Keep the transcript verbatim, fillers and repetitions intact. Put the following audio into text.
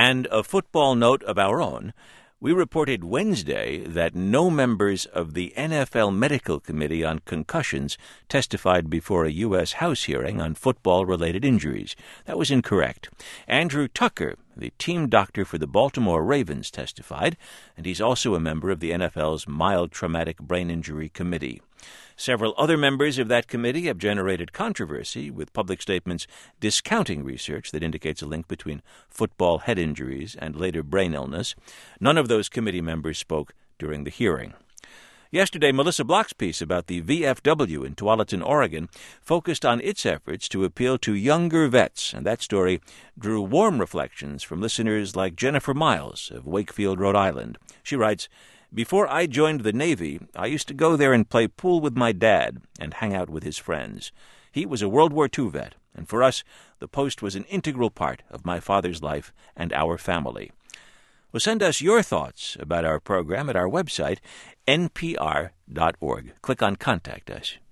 And a football note of our own. We reported Wednesday that no members of the N F L Medical Committee on Concussions testified before a U S House hearing on football-related injuries. That was incorrect. Andrew Tucker, the team doctor for the Baltimore Ravens, testified, and he's also a member of the N F L's Mild Traumatic Brain Injury Committee. Several other members of that committee have generated controversy with public statements discounting research that indicates a link between football head injuries and later brain illness. None of those committee members spoke during the hearing. Yesterday, Melissa Block's piece about the V F W in Tualatin, Oregon, focused on its efforts to appeal to younger vets, and that story drew warm reflections from listeners like Jennifer Miles of Wakefield, Rhode Island. She writes, "Before I joined the Navy, I used to go there and play pool with my dad and hang out with his friends. He was a World War Two vet, and for us, the post was an integral part of my father's life and our family." Well, send us your thoughts about our program at our website, n p r dot org. Click on Contact Us.